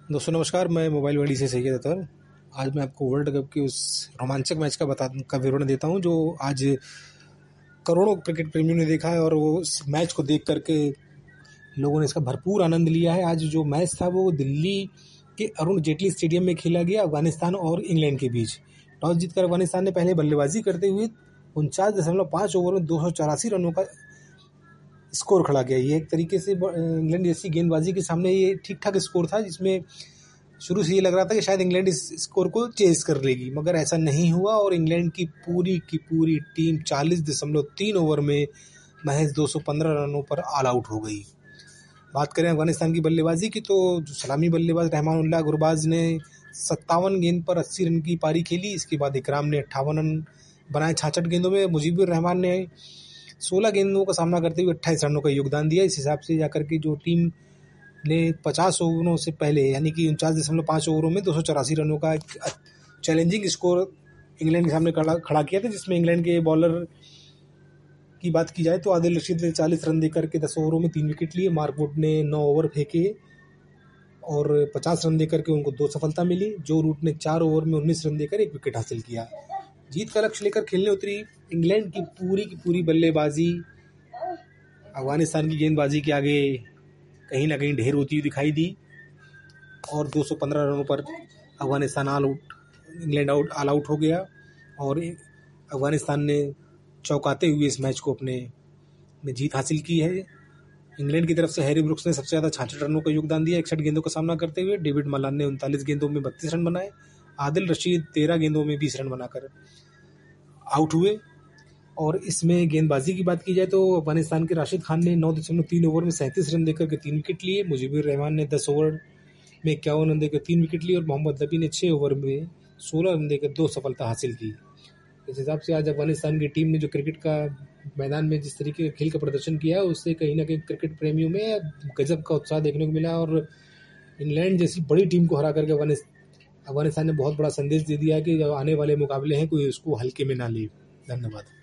दोस्तों नमस्कार, मैं मोबाइल वर्ल्ड से सैयद अतर। आज मैं आपको वर्ल्ड कप के उस रोमांचक मैच का विवरण देता हूं जो आज करोड़ों क्रिकेट प्रेमियों ने देखा है और वो उस मैच को देख करके लोगों ने इसका भरपूर आनंद लिया है। आज जो मैच था वो दिल्ली के अरुण जेटली स्टेडियम में खेला गया, अफगानिस्तान और इंग्लैंड के बीच। टॉस जीतकर अफगानिस्तान ने पहले बल्लेबाजी करते हुए 49.5 ओवर में 284 रनों का स्कोर खड़ा किया। ये एक तरीके से इंग्लैंड जैसी गेंदबाजी के सामने ये ठीक ठाक स्कोर था, जिसमें शुरू से ये लग रहा था कि शायद इंग्लैंड इस स्कोर को चेज कर लेगी, मगर ऐसा नहीं हुआ और इंग्लैंड की पूरी टीम 40.3 ओवर में महज 215 रनों पर ऑल आउट हो गई। बात करें अफगानिस्तान की बल्लेबाजी की, तो जो सलामी बल्लेबाज रहमानुल्लाह गुरबाज ने 57 गेंद पर 80 रन की पारी खेली। इसके बाद इकराम ने 58 रन बनाए 66 गेंदों में। मुजीबुर रहमान ने 16 गेंदों का सामना करते हुए 28 रनों का योगदान दिया। इस हिसाब से जाकर के जो टीम ने 50 ओवरों से पहले यानी कि 49.5 ओवरों में 284 रनों का एक चैलेंजिंग स्कोर इंग्लैंड के सामने खड़ा किया था, जिसमें इंग्लैंड के बॉलर की बात की जाए तो आदिल रशीद ने 40 रन देकर के 10 ओवरों में 3 विकेट लिए। मार्क वुड ने 9 ओवर फेंके और 50 रन देकर के उनको 2 सफलता मिली। जो रूट ने 4 ओवर में 19 रन देकर 1 विकेट हासिल किया। जीत का लक्ष्य लेकर खेलने उतरी इंग्लैंड की पूरी बल्लेबाजी अफगानिस्तान की गेंदबाजी के आगे कहीं ना कहीं ढेर होती हुई दिखाई दी और 215 रनों पर अफगानिस्तान इंग्लैंड ऑल आउट हो गया और अफगानिस्तान ने चौंकाते हुए इस मैच को अपने में जीत हासिल की है। इंग्लैंड की तरफ से हैरी ब्रुक्स ने सबसे ज़्यादा 66 रनों का योगदान दिया 61 गेंदों का सामना करते हुए। डेविड मलान ने 39 गेंदों में 32 रन बनाए। आदिल रशीद 13 गेंदों में 20 रन बनाकर आउट हुए। और इसमें गेंदबाजी की बात की जाए तो अफगानिस्तान के राशिद खान ने 9.3 ओवर में 37 रन देकर के 3 विकेट लिए। मुजीबुर रहमान ने 10 ओवर में 51 रन देकर 3 विकेट लिए और मोहम्मद नबी ने 6 ओवर में 16 रन देकर 2 सफलता हासिल की। इस हिसाब से आज अफगानिस्तान की टीम ने जो क्रिकेट का मैदान में जिस तरीके का खेल का प्रदर्शन किया है, उससे कहीं ना कहीं क्रिकेट प्रेमियों में गजब का उत्साह देखने को मिला और इंग्लैंड जैसी बड़ी टीम को हरा करके अफगानिस्तान ने बहुत बड़ा संदेश दे दिया है कि जो आने वाले मुकाबले हैं कोई उसको हल्के में ना ले। धन्यवाद।